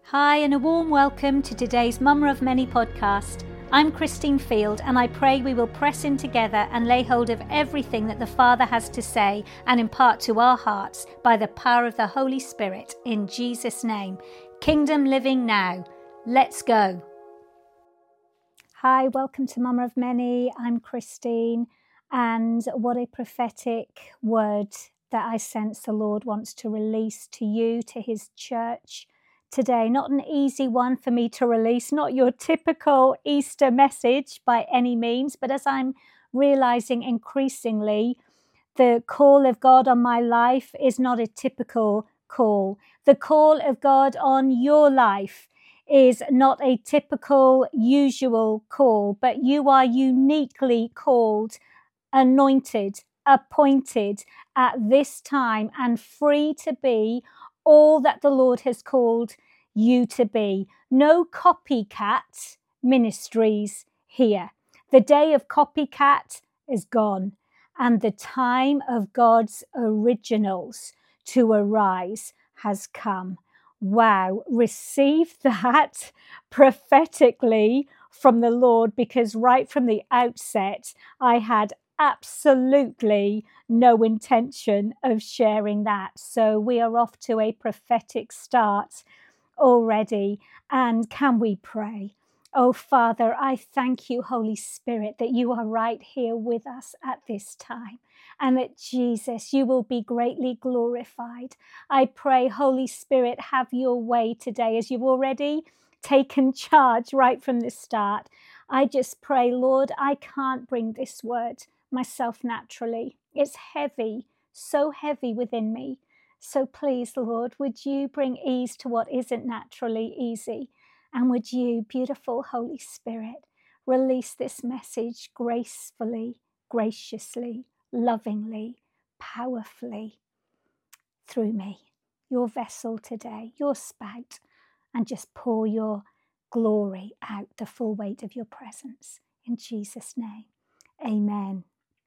Hi, and a warm welcome to today's Mama of Many podcast. I'm Christine Field, and I pray we will press in together and lay hold of everything that the Father has to say and impart to our hearts by the power of the Holy Spirit, in Jesus' name. Kingdom living now. Let's go. Hi, welcome to Mama of Many. I'm Christine, and what a prophetic word that I sense the Lord wants to release to you, to his church today. Not an easy one for me to release, not your typical Easter message by any means, but as I'm realizing increasingly, the call of God on my life is not a typical call. The call of God on your life is not a typical, usual call, but you are uniquely called, anointed, appointed at this time, and free to be all that the Lord has called you to be. No copycat ministries here. The day of copycat is gone, and the time of God's originals to arise has come. Wow, receive that prophetically from the Lord, because right from the outset, I had absolutely no intention of sharing that. So we are off to a prophetic start already. And can we pray? Oh, Father, I thank you, Holy Spirit, that you are right here with us at this time, and that, Jesus, you will be greatly glorified. I pray, Holy Spirit, have your way today, as you've already taken charge right from the start. I just pray, Lord, I can't bring this word myself naturally. It's heavy, so heavy within me. So please, Lord, would you bring ease to what isn't naturally easy? And would you, beautiful Holy Spirit, release this message gracefully, graciously, lovingly, powerfully through me, your vessel today, your spout, and just pour your glory out, the full weight of your presence. In Jesus' name, amen.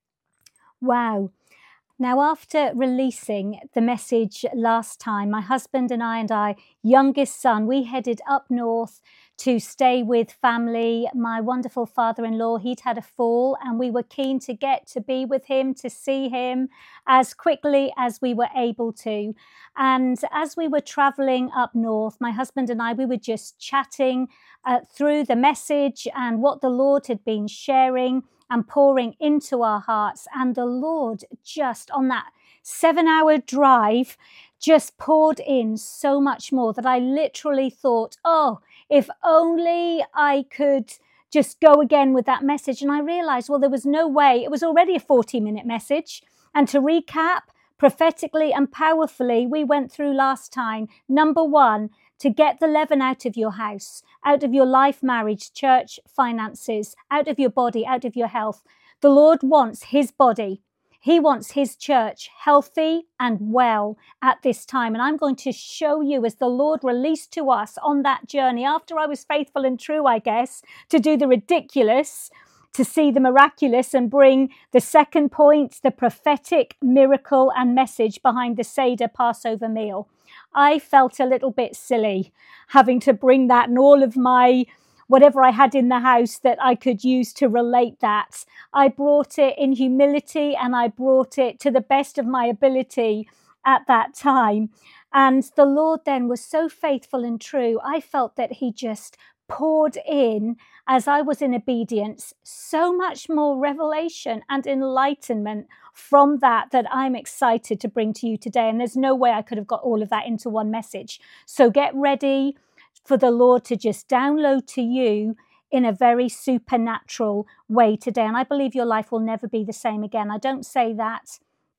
Wow. Now, after releasing the message last time, my husband and our youngest son, we headed up north to stay with family. My wonderful father-in-law, he'd had a fall, and we were keen to get to be with him, to see him as quickly as we were able to. And as we were traveling up north, my husband and I, we were just chatting through the message and what the Lord had been sharing and pouring into our hearts. And the Lord, just on that 7-hour drive, just poured in so much more that I literally thought, oh, if only I could just go again with that message. And I realized, well, there was no way. It was already a 40-minute message. And to recap, prophetically and powerfully, we went through last time. Number one, to get the leaven out of your house, out of your life, marriage, church, finances, out of your body, out of your health. The Lord wants his body. He wants his church healthy and well at this time. And I'm going to show you, as the Lord released to us on that journey, after I was faithful and true, I guess, to do the ridiculous, to see the miraculous, and bring the second point, the prophetic miracle and message behind the Seder Passover meal. I felt a little bit silly having to bring that and all of my whatever I had in the house that I could use to relate that. I brought it in humility, and I brought it to the best of my ability at that time. And the Lord then was so faithful and true. I felt that he just poured in, as I was in obedience, so much more revelation and enlightenment from that I'm excited to bring to you today. And there's no way I could have got all of that into one message. So get ready for the Lord to just download to you in a very supernatural way today. And I believe your life will never be the same again. I don't say that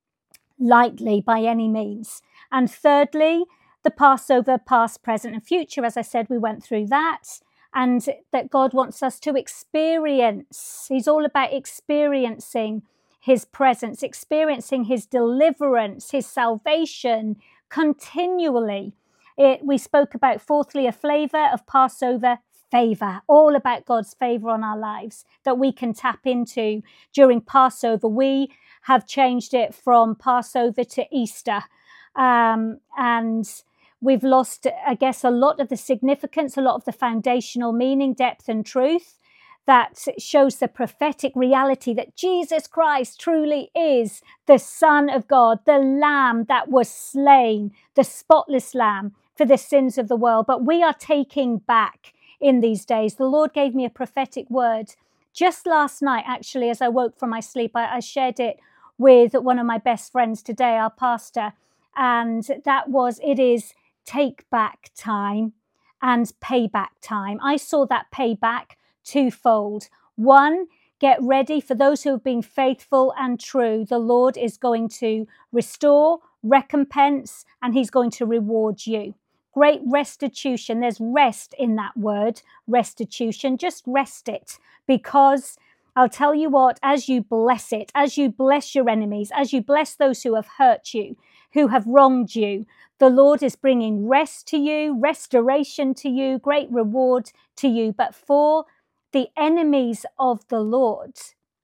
lightly by any means. And thirdly, the Passover, past, present, and future. As I said, we went through that. And that God wants us to experience. He's all about experiencing his presence, experiencing his deliverance, his salvation continually. We spoke about, fourthly, a flavor of Passover favor, all about God's favor on our lives that we can tap into during Passover. We have changed it from Passover to Easter. And We've lost, I guess, a lot of the significance, a lot of the foundational meaning, depth and truth that shows the prophetic reality that Jesus Christ truly is the Son of God, the Lamb that was slain, the spotless Lamb for the sins of the world. But we are taking back in these days. The Lord gave me a prophetic word just last night, actually, as I woke from my sleep. I shared it with one of my best friends today, our pastor, and that was, it is take back time and payback time. I saw that payback twofold. One, get ready for those who have been faithful and true. The Lord is going to restore, recompense, and he's going to reward you. Great restitution. There's rest in that word, restitution. Just rest it, because I'll tell you what, as you bless it, as you bless your enemies, as you bless those who have hurt you, who have wronged you, the Lord is bringing rest to you, restoration to you, great reward to you. But for the enemies of the Lord,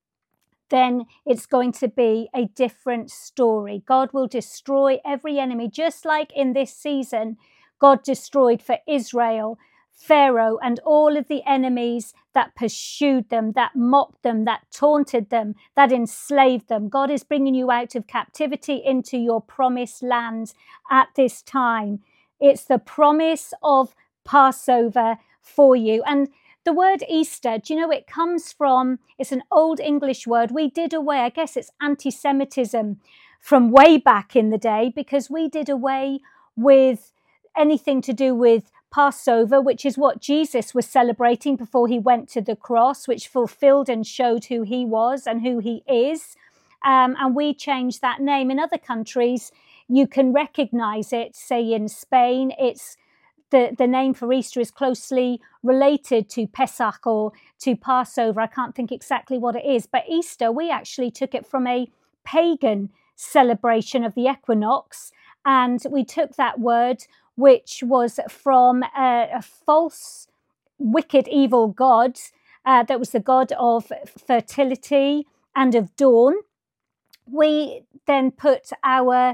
then it's going to be a different story. God will destroy every enemy, just like in this season, God destroyed for Israel Pharaoh and all of the enemies that pursued them, that mocked them, that taunted them, that enslaved them. God is bringing you out of captivity into your promised land at this time. It's the promise of Passover for you. And the word Easter, do you know, it comes from, it's an old English word. We did away, I guess it's anti-Semitism from way back in the day, because we did away with anything to do with Passover, which is what Jesus was celebrating before he went to the cross, which fulfilled and showed who he was and who he is. And we changed that name. In other countries, you can recognize it. Say in Spain, it's the name for Easter is closely related to Pesach or to Passover. I can't think exactly what it is. But Easter, we actually took it from a pagan celebration of the equinox. And we took that word, which was from a false, wicked, evil god that was the god of fertility and of dawn. We then put our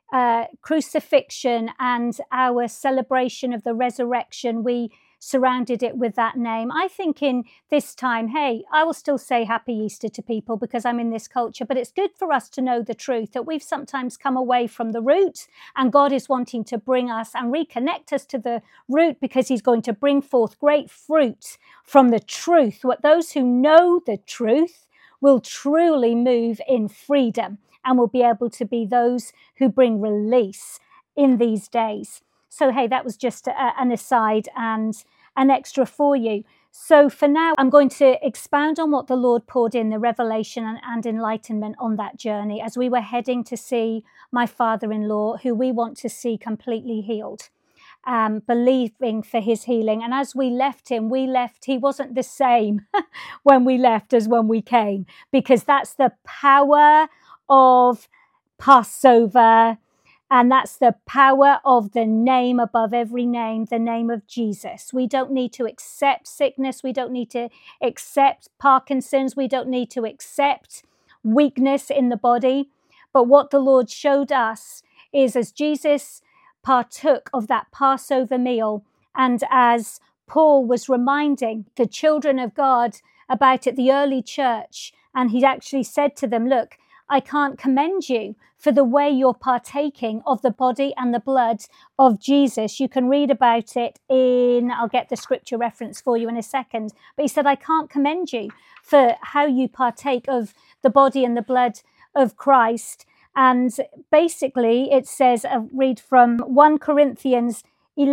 crucifixion and our celebration of the resurrection, we surrounded it with that name. I think in this time, hey, I will still say Happy Easter to people because I'm in this culture, but it's good for us to know the truth that we've sometimes come away from the root, and God is wanting to bring us and reconnect us to the root, because he's going to bring forth great fruit from the truth. What those who know the truth will truly move in freedom and will be able to be those who bring release in these days. So, hey, that was just an aside and an extra for you. So for now, I'm going to expound on what the Lord poured in, the revelation and enlightenment on that journey as we were heading to see my father-in-law, who we want to see completely healed, believing for his healing. And as we left, he wasn't the same when we left as when we came, because that's the power of Passover. And that's the power of the name above every name, the name of Jesus. We don't need to accept sickness. We don't need to accept Parkinson's. We don't need to accept weakness in the body. But what the Lord showed us is, as Jesus partook of that Passover meal, and as Paul was reminding the children of God about it, the early church, and he actually said to them, look, I can't commend you for the way you're partaking of the body and the blood of Jesus. You can read about it I'll get the scripture reference for you in a second. But he said, I can't commend you for how you partake of the body and the blood of Christ. And basically it says, I'll read from 1 Corinthians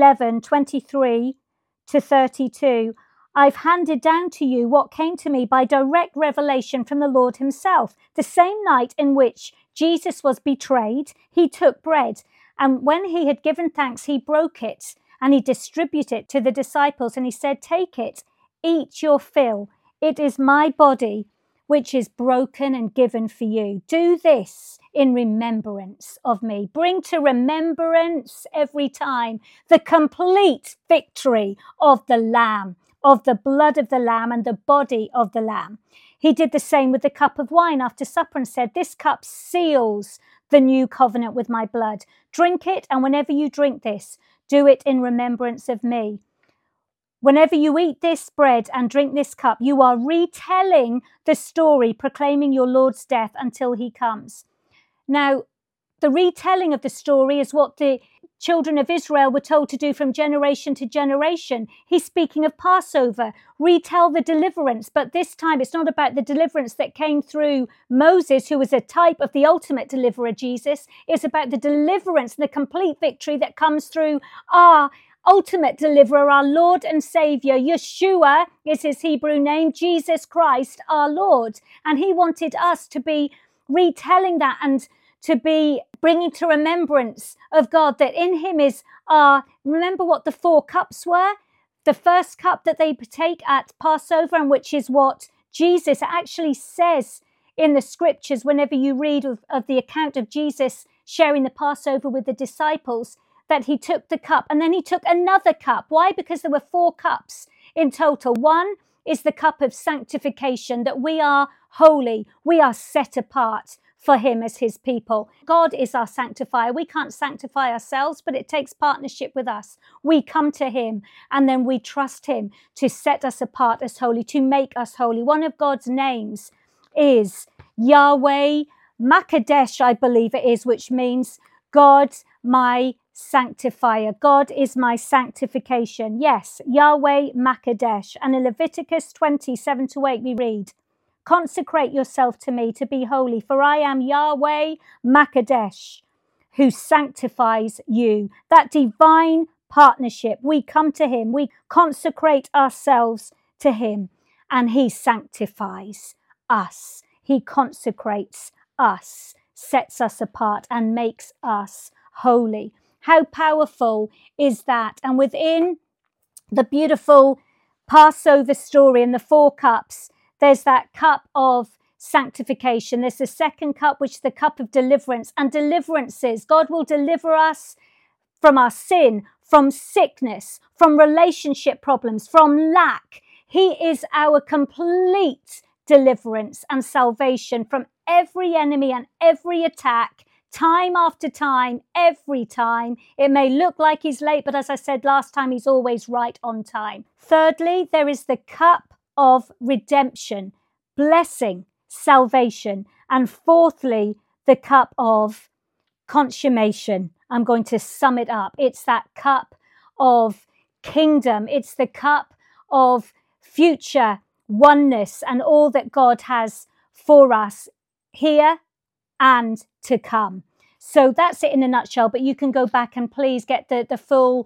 11:23 to 32. I've handed down to you what came to me by direct revelation from the Lord himself. The same night in which Jesus was betrayed, he took bread, and when he had given thanks, he broke it and he distributed it to the disciples, and he said, take it, eat your fill. It is my body, which is broken and given for you. Do this in remembrance of me. Bring to remembrance every time the complete victory of the Lamb, of the blood of the Lamb and the body of the Lamb. He did the same with the cup of wine after supper and said, this cup seals the new covenant with my blood. Drink it, and whenever you drink this, Do it in remembrance of me. Whenever you eat this bread and drink this cup, you are retelling the story, proclaiming your Lord's death until he comes. Now, the retelling of the story is what the children of Israel were told to do from generation to generation. He's speaking of Passover, retell the deliverance, but this time it's not about the deliverance that came through Moses, who was a type of the ultimate deliverer, Jesus. It's about the deliverance and the complete victory that comes through our ultimate deliverer, our Lord and Savior. Yeshua is his Hebrew name, Jesus Christ, our Lord. And he wanted us to be retelling that and to be bringing to remembrance of God, that in him is remember what the 4 cups were? The first cup that they partake at Passover, and which is what Jesus actually says in the scriptures whenever you read of the account of Jesus sharing the Passover with the disciples, that he took the cup and then he took another cup. Why? Because there were 4 cups in total. One is the cup of sanctification, that we are holy, we are set apart for him as his people. God is our sanctifier. We can't sanctify ourselves, but it takes partnership with us. We come to him and then we trust him to set us apart as holy, to make us holy. One of God's names is Yahweh Makadesh, I believe it is, which means God, my sanctifier. God is my sanctification. Yes, Yahweh Makadesh. And in Leviticus 20:7-8 we read, consecrate yourself to me to be holy, for I am Yahweh Makadesh, who sanctifies you. That divine partnership, we come to him, we consecrate ourselves to him, and he sanctifies us. He consecrates us, sets us apart, and makes us holy. How powerful is that? And within the beautiful Passover story and the 4 cups, there's that cup of sanctification. There's the second cup, which is the cup of deliverance. And deliverances, God will deliver us from our sin, from sickness, from relationship problems, from lack. He is our complete deliverance and salvation from every enemy and every attack, time after time, every time. It may look like he's late, but as I said last time, he's always right on time. Thirdly, there is the cup of redemption, blessing, salvation. And fourthly, the cup of consummation. I'm going to sum it up. It's that cup of kingdom. It's the cup of future oneness and all that God has for us here and to come. So that's it in a nutshell, but you can go back and please get the full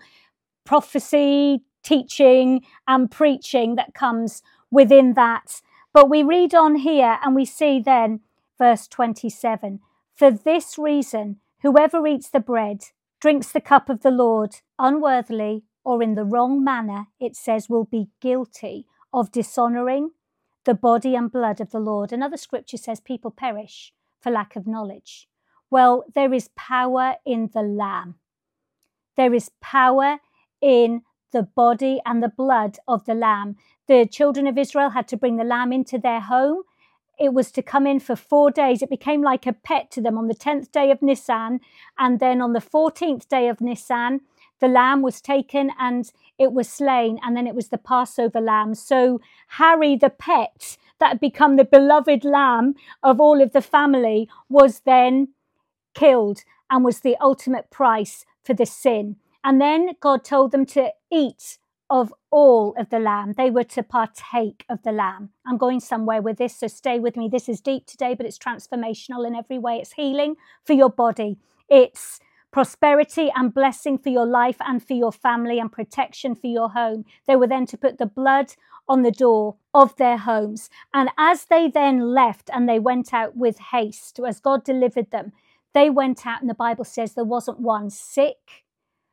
prophecy, teaching and preaching that comes within that. But we read on here and we see then verse 27, for this reason, whoever eats the bread, drinks the cup of the Lord unworthily or in the wrong manner, it says, will be guilty of dishonoring the body and blood of the Lord. Another scripture says people perish for lack of knowledge. Well, there is power in the Lamb. There is power in the body and the blood of the Lamb. The children of Israel had to bring the lamb into their home. It was to come in for 4 days. It became like a pet to them on the 10th day of Nisan. And then on the 14th day of Nisan, the lamb was taken and it was slain. And then it was the Passover lamb. So Harry, the pet that had become the beloved lamb of all of the family, was then killed and was the ultimate price for the sin. And then God told them to eat of all of the lamb. They were to partake of the lamb. I'm going somewhere with this, so stay with me. This is deep today, but it's transformational in every way. It's healing for your body. It's prosperity and blessing for your life and for your family, and protection for your home. They were then to put the blood on the door of their homes. And as they then left and they went out with haste, as God delivered them, they went out, and the Bible says there wasn't one sick,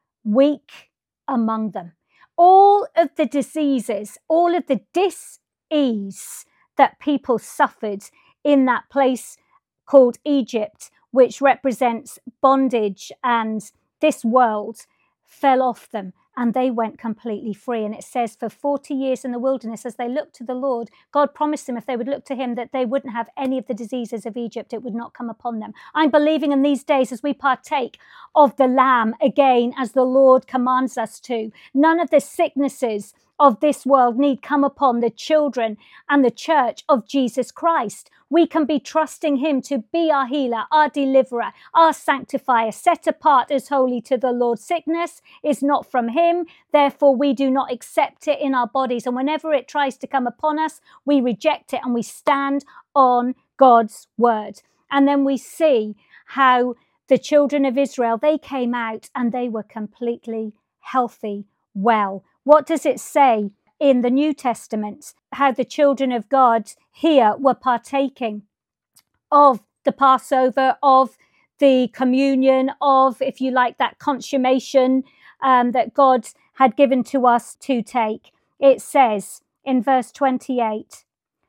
weak among them. All of the diseases, all of the dis-ease that people suffered in that place called Egypt, which represents bondage and this world, fell off them. and they went completely free. And it says for 40 years in the wilderness, as they looked to the Lord, God promised them if they would look to him that they wouldn't have any of the diseases of Egypt. It would not come upon them. I'm believing in these days as we partake of the Lamb again, as the Lord commands us to, none of the sicknesses of this world need come upon the children and the church of Jesus Christ. We can be trusting him to be our healer, our deliverer, our sanctifier, set apart as holy to the Lord. Sickness is not from him, therefore we do not accept it in our bodies. And whenever it tries to come upon us, we reject it and we stand on God's word. And then we see how the children of Israel, they came out and they were completely healthy, well. What does it say in the New Testament? How the children of God here were partaking of the Passover, of the communion, of, if you like, that consummation that God had given to us to take. It says in verse 28,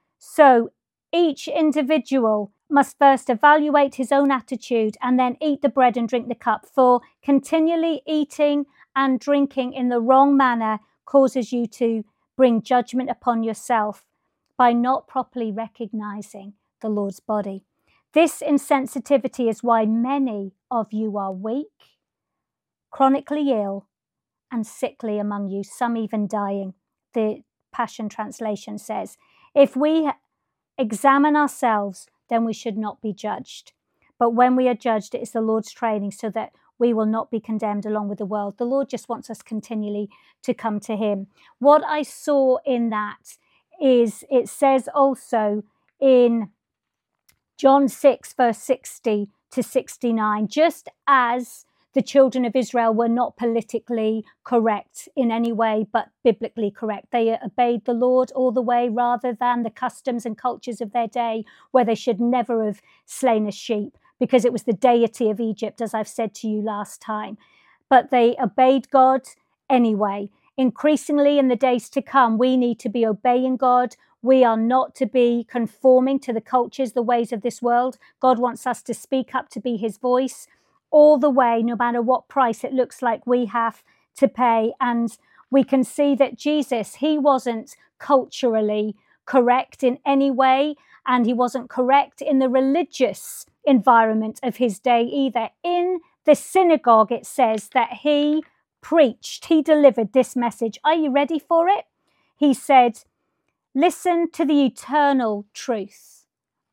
so each individual must first evaluate his own attitude and then eat the bread and drink the cup, for continually eating and drinking in the wrong manner causes you to bring judgment upon yourself by not properly recognizing the Lord's body. This insensitivity is why many of you are weak, chronically ill, and sickly among you, some even dying. The Passion Translation says, if we examine ourselves, then we should not be judged. But when we are judged, it is the Lord's training so that we will not be condemned along with the world. The Lord just wants us continually to come to him. What I saw in that is, it says also in John 6, verse 60 to 69, just as the children of Israel were not politically correct in any way, but biblically correct. They obeyed the Lord all the way rather than the customs and cultures of their day, where they should never have slain a sheep, because it was the deity of Egypt, as I've said to you last time. But they obeyed God anyway. Increasingly in the days to come, we need to be obeying God. We are not to be conforming to the cultures, the ways of this world. God wants us to speak up, to be his voice all the way, no matter what price it looks like we have to pay. And we can see that Jesus, he wasn't culturally correct in any way, and he wasn't correct in the religious environment of his day either. In the synagogue, it says that he preached, he delivered this message. Are you ready for it? He said, listen to the eternal truth.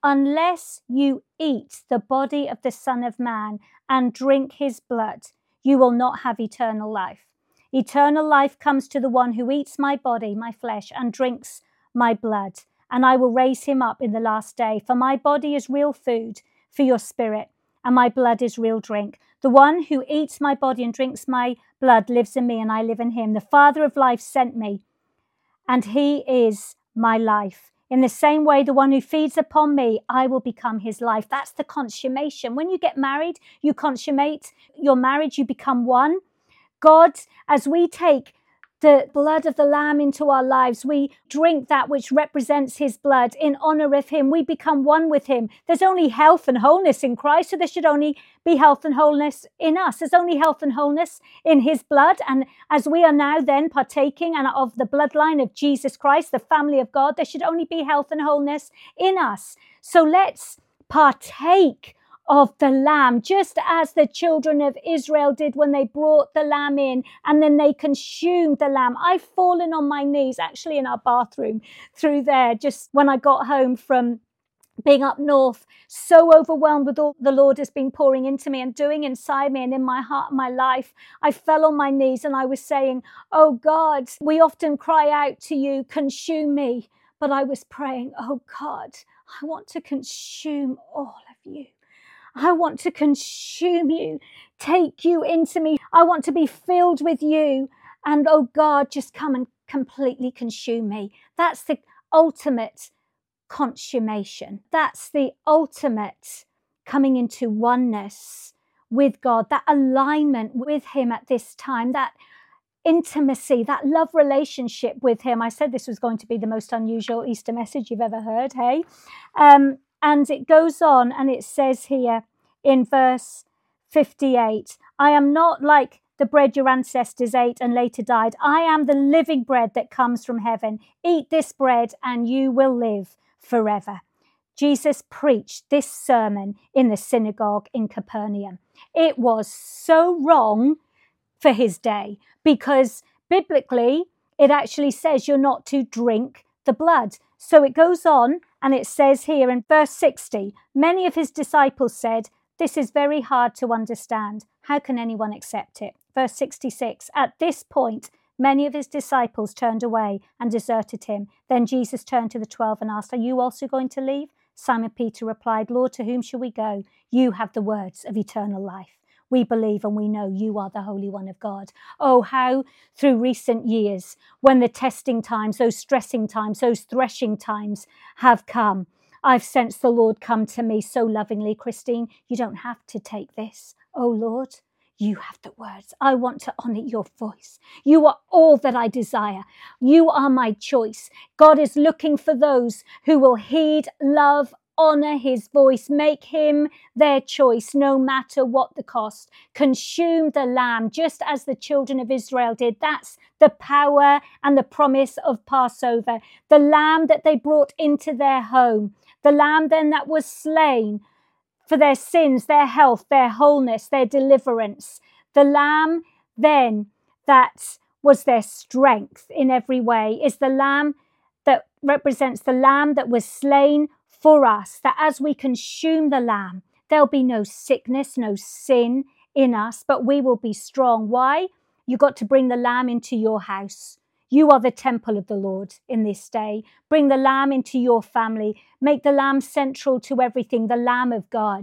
Unless you eat the body of the Son of Man and drink his blood, you will not have eternal life. Eternal life comes to the one who eats my body, my flesh, and drinks my blood, and I will raise him up in the last day. For my body is real food for your spirit, and my blood is real drink. The one who eats my body and drinks my blood lives in me, and I live in him. The Father of life sent me, and he is my life. In the same way, the one who feeds upon me, I will become his life. That's the consummation. When you get married, you consummate your marriage, you become one. God, as we take the blood of the Lamb into our lives, we drink that which represents his blood in honor of him. We become one with him. There's only health and wholeness in Christ, so there should only be health and wholeness in us. There's only health and wholeness in his blood. And as we are now then partaking of the bloodline of Jesus Christ, the family of God, there should only be health and wholeness in us. So let's partake of the lamb, just as the children of Israel did when they brought the lamb in and then they consumed the lamb. I've fallen on my knees, actually in our bathroom through there, just when I got home from being up north, so overwhelmed with all the Lord has been pouring into me and doing inside me and in my heart and my life. I fell on my knees and I was saying, oh God, we often cry out to you, consume me. But I was praying, oh God, I want to consume all of you. I want to consume you, take you into me. I want to be filled with you. And oh God, just come and completely consume me. That's the ultimate consummation. That's the ultimate coming into oneness with God, that alignment with him at this time, that intimacy, that love relationship with him. I said this was going to be the most unusual Easter message you've ever heard, hey? And it goes on and it says here in verse 58, I am not like the bread your ancestors ate and later died. I am the living bread that comes from heaven. Eat this bread and you will live forever. Jesus preached this sermon in the synagogue in Capernaum. It was so wrong for his day because biblically it actually says you're not to drink the blood. So it goes on and it says here in verse 60, many of his disciples said, this is very hard to understand. How can anyone accept it? Verse 66, at this point, many of his disciples turned away and deserted him. Then Jesus turned to the 12 and asked, are you also going to leave? Simon Peter replied, Lord, to whom shall we go? You have the words of eternal life. We believe and we know you are the Holy One of God. Oh, how through recent years, when the testing times, those stressing times, those threshing times have come, I've sensed the Lord come to me so lovingly. Christine, you don't have to take this. Oh, Lord, you have the words. I want to honor your voice. You are all that I desire. You are my choice. God is looking for those who will heed, love, honor his voice, make him their choice, no matter what the cost. Consume the lamb, just as the children of Israel did. That's the power and the promise of Passover. The lamb that they brought into their home, the lamb then that was slain for their sins, their health, their wholeness, their deliverance. The lamb then that was their strength in every way is the lamb that represents the lamb that was slain for us, that as we consume the lamb, there'll be no sickness, no sin in us, but we will be strong. Why? You got to bring the lamb into your house. You are the temple of the Lord in this day. Bring the lamb into your family. Make the lamb central to everything, the Lamb of God.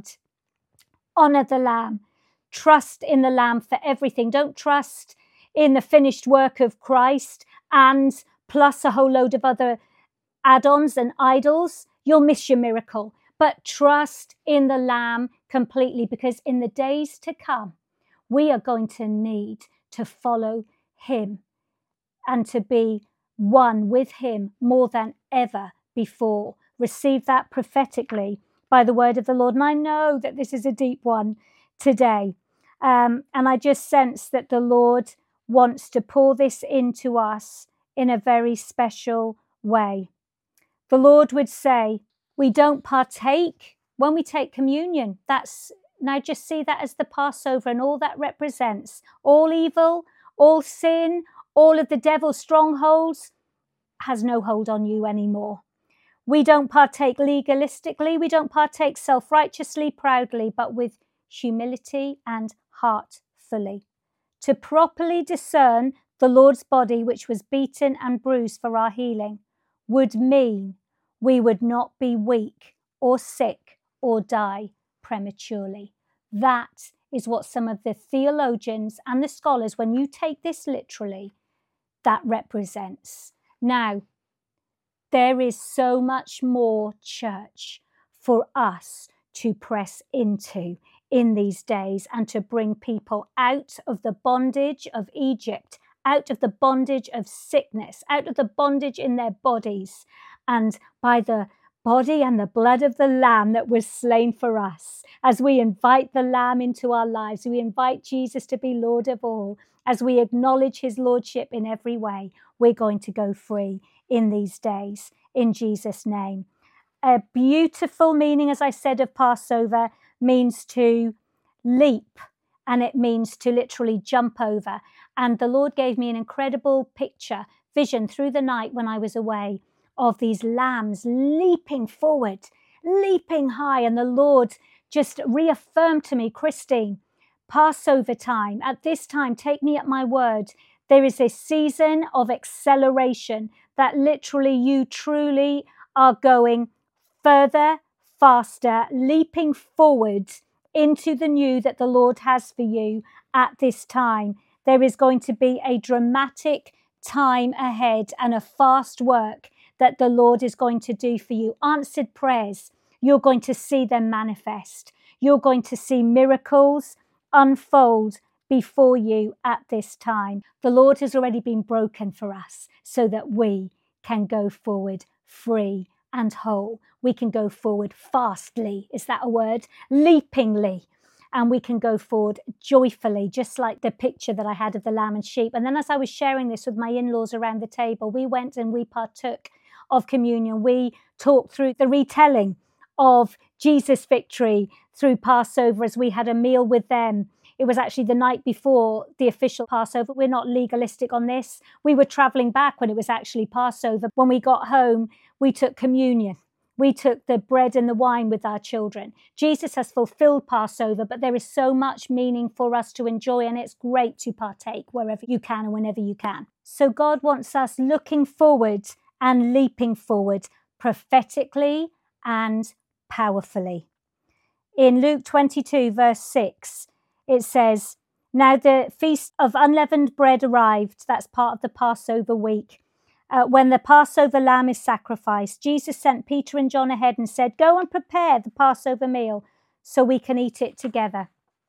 Honor the lamb. Trust in the lamb for everything. Don't trust in the finished work of Christ and plus a whole load of other add-ons and idols. You'll miss your miracle. But trust in the lamb completely, because in the days to come, we are going to need to follow him and to be one with him more than ever before. Receive that prophetically by the word of the Lord. And I know that this is a deep one today. And I just sense that the Lord wants to pour this into us in a very special way. The Lord would say, we don't partake when we take communion. Now just see that as the Passover and all that represents. All evil, all sin, all of the devil's strongholds has no hold on you anymore. We don't partake legalistically. We don't partake self-righteously, proudly, but with humility and heartfully. To properly discern the Lord's body, which was beaten and bruised for our healing, would mean we would not be weak or sick or die prematurely. That is what some of the theologians and the scholars, when you take this literally, that represents. Now, there is so much more, church, for us to press into in these days and to bring people out of the bondage of Egypt, out of the bondage of sickness, out of the bondage in their bodies, and by the body and the blood of the Lamb that was slain for us. As we invite the Lamb into our lives, we invite Jesus to be Lord of all. As we acknowledge his lordship in every way, we're going to go free in these days, in Jesus' name. A beautiful meaning, as I said, of Passover means to leap, and it means to literally jump over. And the Lord gave me an incredible vision through the night when I was away, of these lambs leaping forward, leaping high. And the Lord just reaffirmed to me, Christine, Passover time, at this time, take me at my word. There is a season of acceleration that literally you truly are going further, faster, leaping forward into the new that the Lord has for you at this time. There is going to be a dramatic time ahead and a fast work that the Lord is going to do for you. Answered prayers, you're going to see them manifest. You're going to see miracles unfold before you at this time. The Lord has already been broken for us so that we can go forward free and whole. We can go forward fastly. Is that a word? Leapingly. and we can go forward joyfully, just like the picture that I had of the lamb and sheep. And then as I was sharing this with my in-laws around the table, we went and we partook of communion. We talked through the retelling of Jesus' victory through Passover as we had a meal with them. It was actually the night before the official Passover. We're not legalistic on this. We were traveling back when it was actually Passover. When we got home, we took communion. We took the bread and the wine with our children. Jesus has fulfilled Passover, but there is so much meaning for us to enjoy, and it's great to partake wherever you can and whenever you can. So God wants us looking forward and leaping forward prophetically and powerfully. In Luke 22, verse 6, it says, "Now the feast of unleavened bread arrived." That's part of the Passover week. When the Passover lamb is sacrificed, Jesus sent Peter and John ahead and said, "Go and prepare the Passover meal so we can eat it together."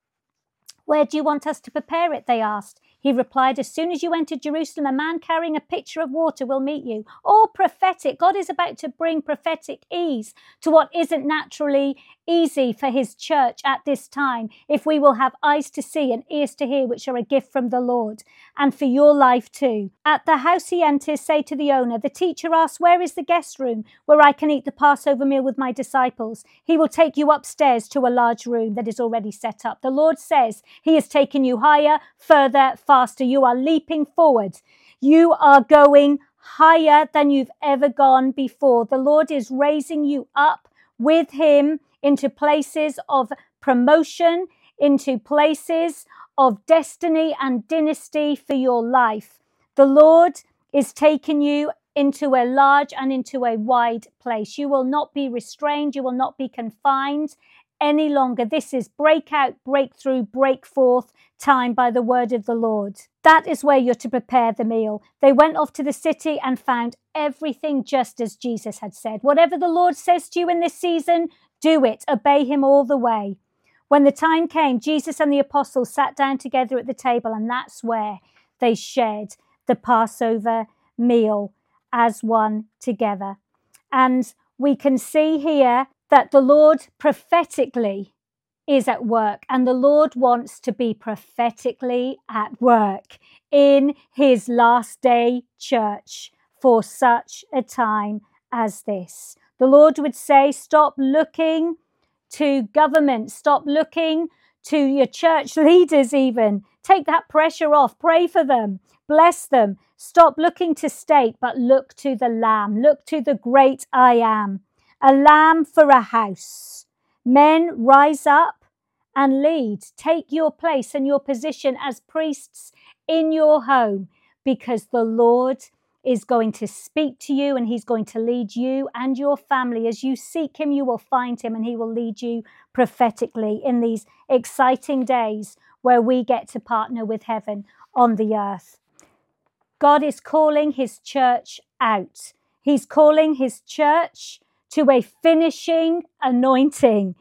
"Where do you want us to prepare it?" they asked. He replied, "As soon as you enter Jerusalem, a man carrying a pitcher of water will meet you." All prophetic. God is about to bring prophetic ease to what isn't naturally easy for his church at this time, if we will have eyes to see and ears to hear, which are a gift from the Lord, and for your life too. At the house he enters, say to the owner, "The teacher asks, where is the guest room where I can eat the Passover meal with my disciples?" He will take you upstairs to a large room that is already set up. The Lord says he has taken you higher, further, faster. You are leaping forward. You are going higher than you've ever gone before. The Lord is raising you up with him into places of promotion, into places of destiny and dynasty for your life. The Lord is taking you into a large and into a wide place. You will not be restrained. You will not be confined any longer. This is breakout, breakthrough, break forth time by the word of the Lord. That is where you're to prepare the meal. They went off to the city and found everything just as Jesus had said. Whatever the Lord says to you in this season, do it. Obey him all the way. When the time came, Jesus and the apostles sat down together at the table, and that's where they shared the Passover meal as one together. And we can see here that the Lord prophetically is at work, and the Lord wants to be prophetically at work in his last day church for such a time as this. The Lord would say, stop looking to government, stop looking to your church leaders even. Take that pressure off, pray for them, bless them. Stop looking to state, but look to the Lamb, look to the great I am. A lamb for a house. Men, rise up and lead. Take your place and your position as priests in your home, because the Lord is going to speak to you and he's going to lead you and your family. As you seek him, you will find him, and he will lead you prophetically in these exciting days where we get to partner with heaven on the earth. God is calling his church out. He's calling his church to a finishing anointing,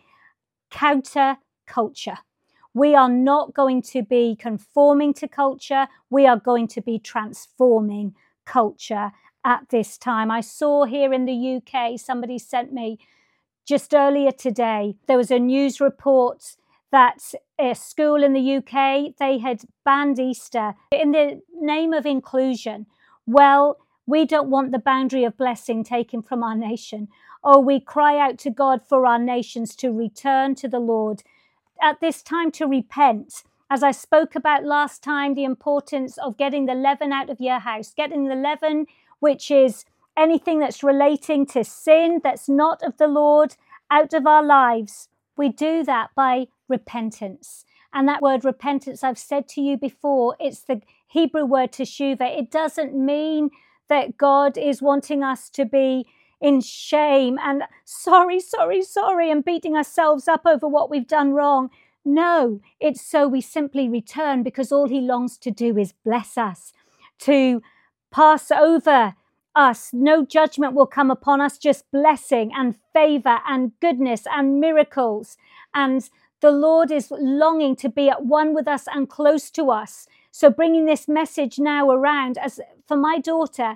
counter culture. We are not going to be conforming to culture. We are going to be transforming culture at this time. I saw here in the UK, somebody sent me just earlier today, there was a news report that a school in the UK, they had banned Easter in the name of inclusion. Well, we don't want the boundary of blessing taken from our nation. Oh, we cry out to God for our nations to return to the Lord. At this time to repent. As I spoke about last time, the importance of getting the leaven out of your house, getting the leaven, which is anything that's relating to sin, that's not of the Lord, out of our lives. We do that by repentance. And that word repentance, I've said to you before, it's the Hebrew word teshuvah. It doesn't mean that God is wanting us to be in shame and sorry, and beating ourselves up over what we've done wrong. No, it's so we simply return, because all he longs to do is bless us, to pass over us. No judgment will come upon us, just blessing and favor and goodness and miracles. And the Lord is longing to be at one with us and close to us. So bringing this message now around, as for my daughter,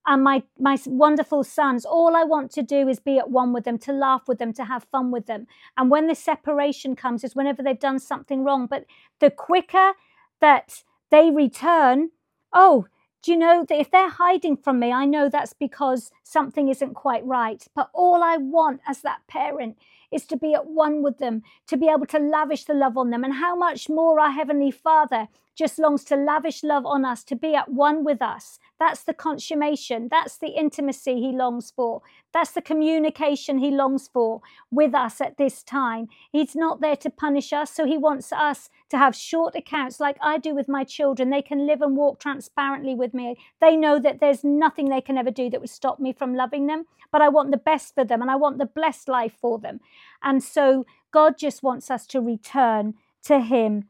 and my wonderful sons, all I want to do is be at one with them, to laugh with them, to have fun with them. And when the separation comes is whenever they've done something wrong. But the quicker that they return, oh, do you know that if they're hiding from me, I know that's because something isn't quite right. But all I want as that parent is to be at one with them, to be able to lavish the love on them. And how much more our Heavenly Father just longs to lavish love on us, to be at one with us. That's the consummation. That's the intimacy he longs for. That's the communication he longs for with us at this time. He's not there to punish us, so he wants us to have short accounts like I do with my children. They can live and walk transparently with me. They know that there's nothing they can ever do that would stop me from loving them, but I want the best for them and I want the blessed life for them. And so God just wants us to return to him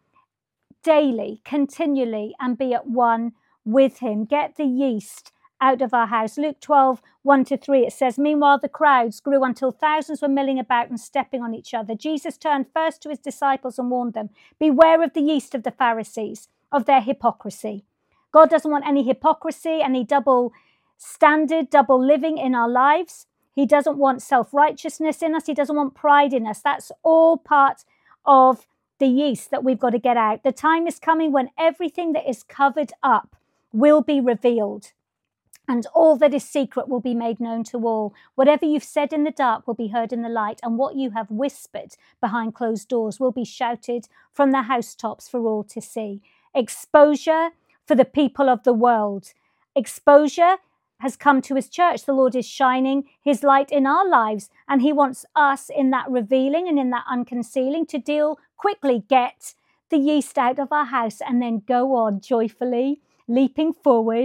daily, continually, and be at one with him. Get the yeast out of our house. Luke 12, 1-3, it says, meanwhile the crowds grew until thousands were milling about and stepping on each other. Jesus turned first to his disciples and warned them, beware of the yeast of the Pharisees, of their hypocrisy. God doesn't want any hypocrisy, any double standard, double living in our lives. He doesn't want self-righteousness in us. He doesn't want pride in us. That's all part of the yeast that we've got to get out. The time is coming when everything that is covered up will be revealed, and all that is secret will be made known to all. Whatever you've said in the dark will be heard in the light, and what you have whispered behind closed doors will be shouted from the housetops for all to see. Exposure for the people of the world. Exposure has come to his church. The Lord is shining his light in our lives, and he wants us in that revealing and in that unconcealing to deal quickly, get the yeast out of our house, and then go on joyfully, leaping forward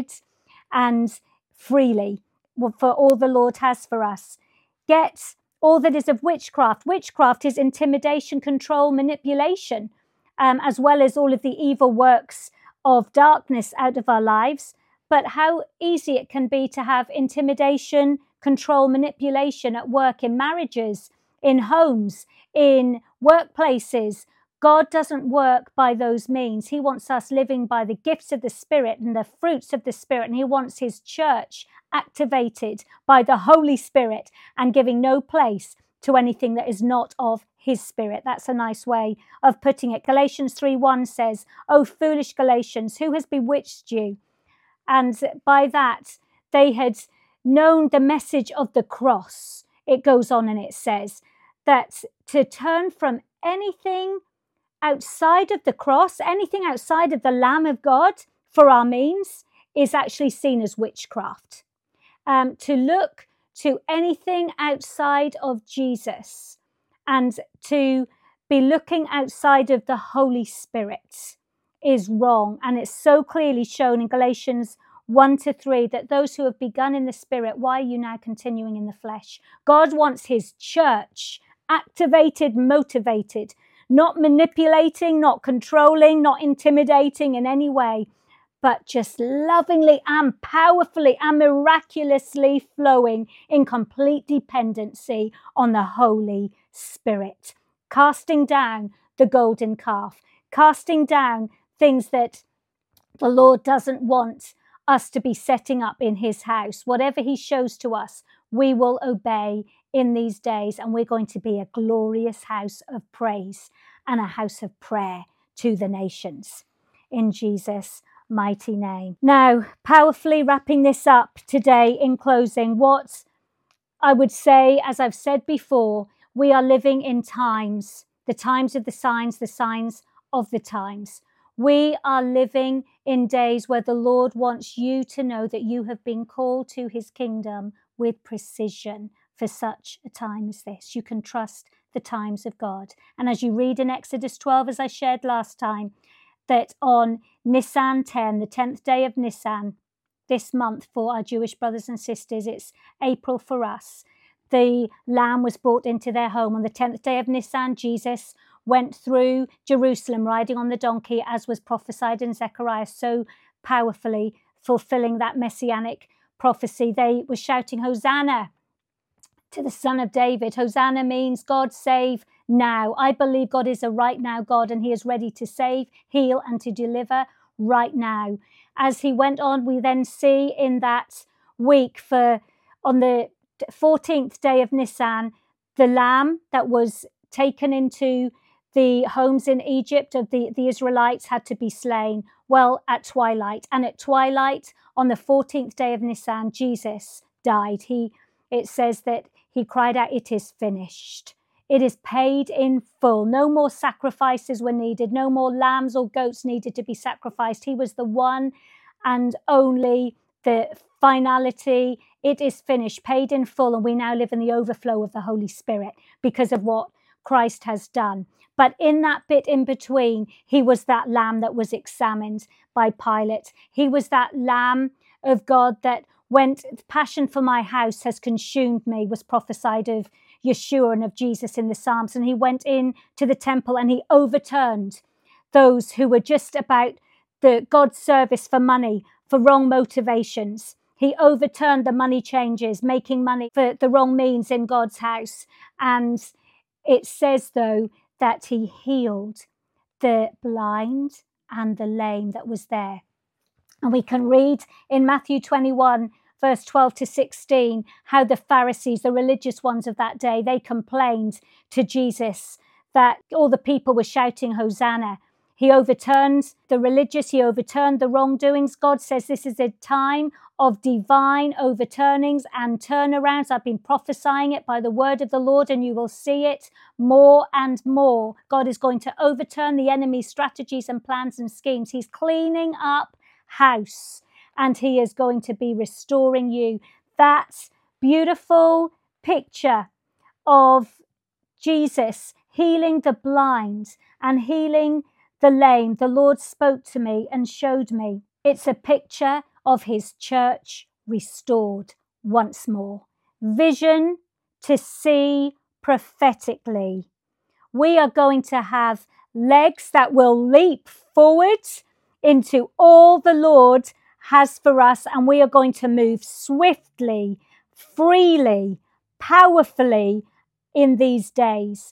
and freely for all the Lord has for us. Get all that is of witchcraft. Witchcraft is intimidation, control, manipulation, as well as all of the evil works of darkness out of our lives. But how easy it can be to have intimidation, control, manipulation at work, in marriages, in homes, in workplaces. God doesn't work by those means. He wants us living by the gifts of the Spirit and the fruits of the Spirit. And he wants his church activated by the Holy Spirit and giving no place to anything that is not of his Spirit. That's a nice way of putting it. Galatians 3:1 says, "O foolish Galatians, who has bewitched you?" And by that, they had known the message of the cross. It goes on and it says that to turn from anything outside of the cross, anything outside of the Lamb of God for our means, is actually seen as witchcraft. To look to anything outside of Jesus and to be looking outside of the Holy Spirit is wrong. And it's so clearly shown in Galatians 1-3 that those who have begun in the Spirit, why are you now continuing in the flesh? God wants his church activated, motivated, not manipulating, not controlling, not intimidating in any way, but just lovingly and powerfully and miraculously flowing in complete dependency on the Holy Spirit, casting down the golden calf, casting down things that the Lord doesn't want us to be setting up in his house. Whatever he shows to us, we will obey in these days, and we're going to be a glorious house of praise and a house of prayer to the nations. In Jesus' mighty name. Now, powerfully wrapping this up today in closing, what I would say, as I've said before, we are living in times, the times of the signs of the times. We are living in days where the Lord wants you to know that you have been called to his kingdom with precision for such a time as this. You can trust the times of God. And as you read in Exodus 12, as I shared last time, that on Nisan 10, the 10th day of Nisan, this month for our Jewish brothers and sisters, it's April for us, the lamb was brought into their home. On the 10th day of Nisan, Jesus went through Jerusalem riding on the donkey, as was prophesied in Zechariah, so powerfully fulfilling that messianic prophecy. They were shouting, Hosanna to the Son of David. Hosanna means God save now. I believe God is a right now God, and he is ready to save, heal, and to deliver right now. As he went on, we then see in that week on the 14th day of Nisan, the lamb that was taken into the homes in Egypt of the Israelites had to be slain. Well, at twilight. And at twilight, on the 14th day of Nisan, Jesus died. It says that he cried out, "It is finished." It is paid in full. No more sacrifices were needed. No more lambs or goats needed to be sacrificed. He was the one and only, the finality. It is finished, paid in full. And we now live in the overflow of the Holy Spirit because of what Christ has done. But in that bit in between, he was that lamb that was examined by Pilate. He was that lamb of God that went, "Passion for my house has consumed me," was prophesied of Yeshua and of Jesus in the Psalms. And he went in to the temple and he overturned those who were just about the God's service for money, for wrong motivations. He overturned the money changers, making money for the wrong means in God's house. And it says, though, that he healed the blind and the lame that was there. And we can read in Matthew 21, verse 12 to 16, how the Pharisees, the religious ones of that day, they complained to Jesus that all the people were shouting, "Hosanna." He overturned the religious, he overturned the wrongdoings. God says this is a time of divine overturnings and turnarounds. I've been prophesying it by the word of the Lord, and you will see it more and more. God is going to overturn the enemy's strategies and plans and schemes. He's cleaning up house, and he is going to be restoring you. That beautiful picture of Jesus healing the blind and healing the lame, the Lord spoke to me and showed me. It's a picture of his church restored once more. Vision to see prophetically. We are going to have legs that will leap forward into all the Lord has for us, and we are going to move swiftly, freely, powerfully in these days.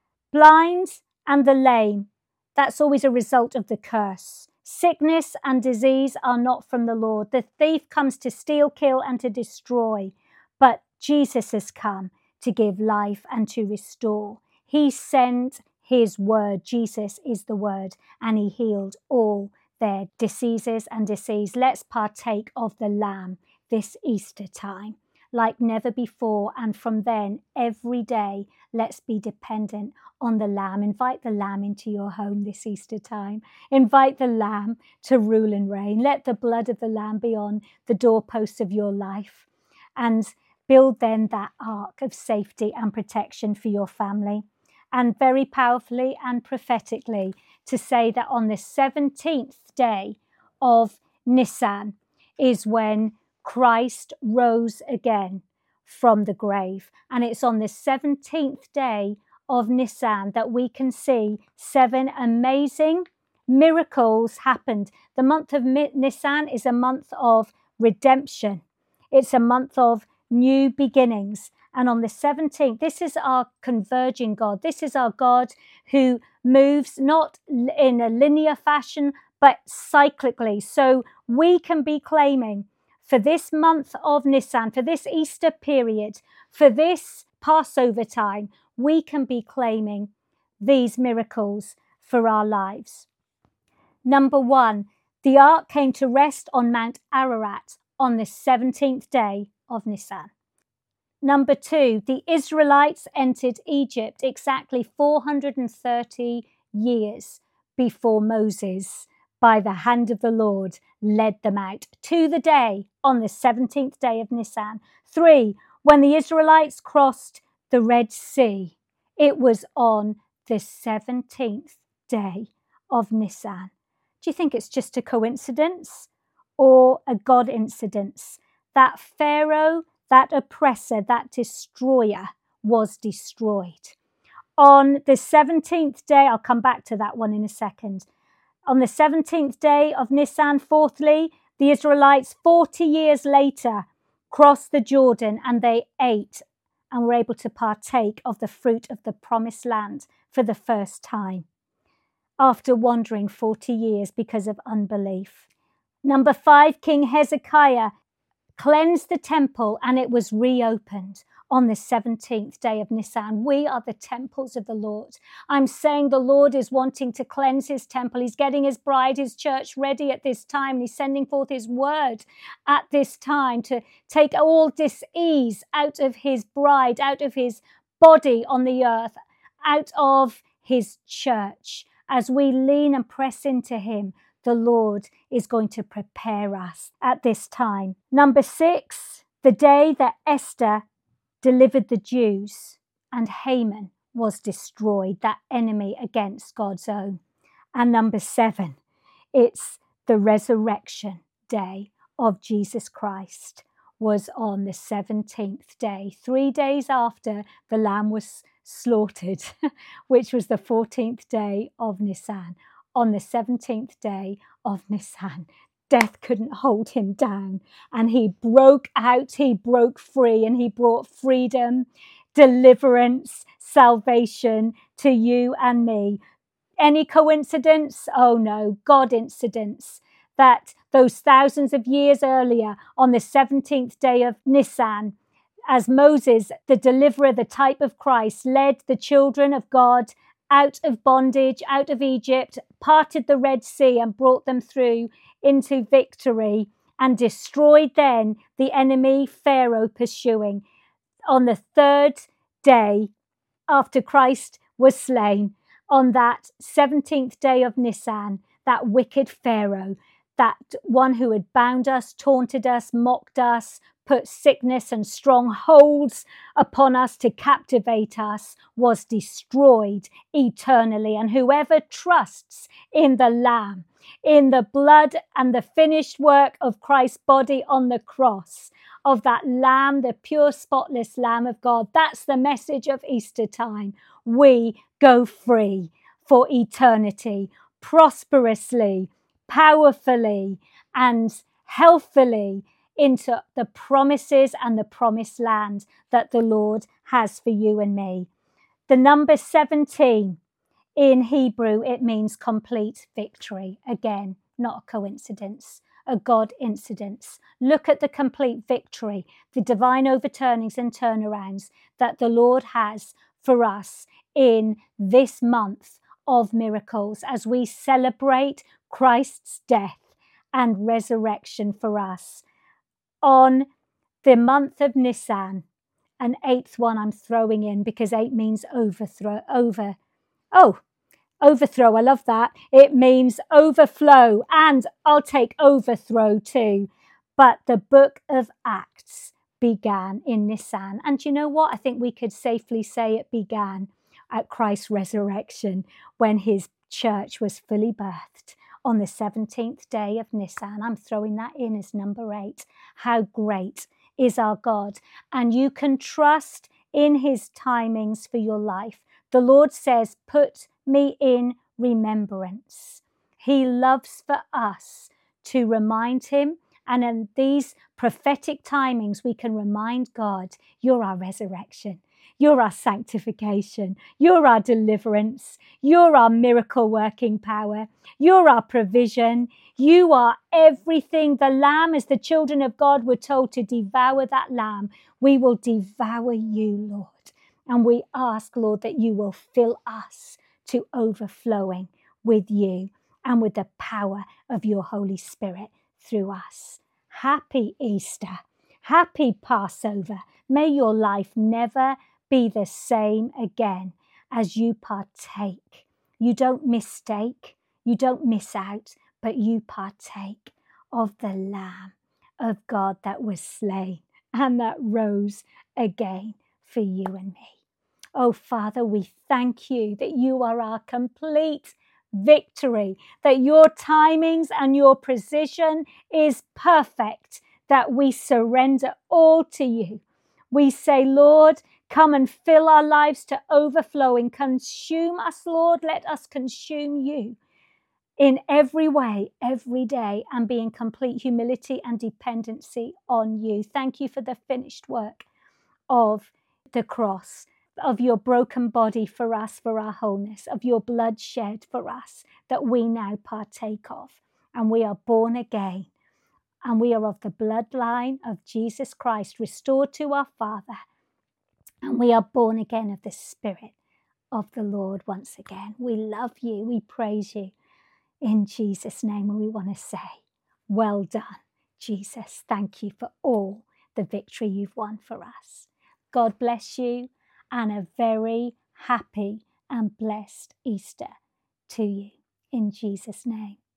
Blind and the lame, that's always a result of the curse. Sickness and disease are not from the Lord. The thief comes to steal, kill, and to destroy. But Jesus has come to give life and to restore. He sent his word. Jesus is the word, and he healed all their diseases and disease. Let's partake of the Lamb this Easter time like never before. And from then, every day, let's be dependent on the Lamb. Invite the Lamb into your home this Easter time. Invite the Lamb to rule and reign. Let the blood of the Lamb be on the doorposts of your life, and build then that ark of safety and protection for your family. And very powerfully and prophetically to say that on the 17th day of Nisan is when Christ rose again from the grave. And it's on the 17th day of Nisan that we can see 7 amazing miracles happened. The month of Nisan is a month of redemption. It's a month of new beginnings. And on the 17th, this is our converging God. This is our God who moves not in a linear fashion, but cyclically. So we can be claiming for this month of Nisan, for this Easter period, for this Passover time, we can be claiming these miracles for our lives. Number 1, the ark came to rest on Mount Ararat on the 17th day of Nisan. Number 2, the Israelites entered Egypt exactly 430 years before Moses, by the hand of the Lord, led them out to the day on the 17th day of Nisan. 3, when the Israelites crossed the Red Sea, it was on the 17th day of Nisan. Do you think it's just a coincidence or a God incidence that Pharaoh, that oppressor, that destroyer was destroyed? On the 17th day, I'll come back to that one in a second. On the 17th day of Nisan, fourthly, the Israelites 40 years later crossed the Jordan, and they ate and were able to partake of the fruit of the promised land for the first time after wandering 40 years because of unbelief. Number 5, King Hezekiah cleansed the temple, and it was reopened on the 17th day of Nisan. We are the temples of the Lord. I'm saying the Lord is wanting to cleanse his temple. He's getting his bride, his church ready at this time. He's sending forth his word at this time to take all dis-ease out of his bride, out of his body on the earth, out of his church. As we lean and press into him, the Lord is going to prepare us at this time. Number 6, the day that Esther delivered the Jews and Haman was destroyed, that enemy against God's own. And number 7, it's the resurrection day of Jesus Christ was on the 17th day, 3 days after the lamb was slaughtered, which was the 14th day of Nisan. On the 17th day of Nisan, death couldn't hold him down, and he broke out, he broke free, and he brought freedom, deliverance, salvation to you and me. Any coincidence? Oh no, God incidents. That those thousands of years earlier, on the 17th day of Nisan, as Moses, the deliverer, the type of Christ, led the children of God out of bondage, out of Egypt, parted the Red Sea and brought them through into victory, and destroyed then the enemy Pharaoh pursuing. On the 3rd day after Christ was slain, on that 17th day of Nisan, that wicked Pharaoh, that one who had bound us, taunted us, mocked us, put sickness and strongholds upon us to captivate us, was destroyed eternally. And whoever trusts in the Lamb, in the blood and the finished work of Christ's body on the cross, of that Lamb, the pure, spotless Lamb of God, that's the message of Easter time. We go free for eternity, prosperously, powerfully, and healthily into the promises and the promised land that the Lord has for you and me. The number 17 in Hebrew, it means complete victory. Again, not a coincidence, a God incidence. Look at the complete victory, the divine overturnings and turnarounds that the Lord has for us in this month of miracles as we celebrate Christ's death and resurrection for us. On the month of Nisan, an 8th one I'm throwing in because 8 means overthrow. Overthrow, I love that. It means overflow, and I'll take overthrow too. But the book of Acts began in Nisan. And you know what? I think we could safely say it began at Christ's resurrection when his church was fully birthed on the 17th day of Nisan. I'm throwing that in as number 8. How great is our God. And you can trust in his timings for your life. The Lord says, put me in remembrance. He loves for us to remind him. And in these prophetic timings, we can remind God, you're our resurrection. You're our sanctification. You're our deliverance. You're our miracle working power. You're our provision. You are everything. The lamb, as the children of God were told to devour that lamb, we will devour you, Lord. And we ask, Lord, that you will fill us to overflowing with you and with the power of your Holy Spirit through us. Happy Easter. Happy Passover. May your life never be the same again as you partake. You don't mistake, you don't miss out, but you partake of the Lamb of God that was slain and that rose again for you and me. Oh, Father, we thank you that you are our complete victory, that your timings and your precision is perfect, that we surrender all to you. We say, Lord, come and fill our lives to overflowing. Consume us, Lord. Let us consume you in every way, every day, and be in complete humility and dependency on you. Thank you for the finished work of the cross, of your broken body for us, for our wholeness, of your blood shed for us that we now partake of. And we are born again and we are of the bloodline of Jesus Christ, restored to our Father, and we are born again of the Spirit of the Lord once again. We love you. We praise you in Jesus' name. And we want to say, well done, Jesus. Thank you for all the victory you've won for us. God bless you, and a very happy and blessed Easter to you in Jesus' name.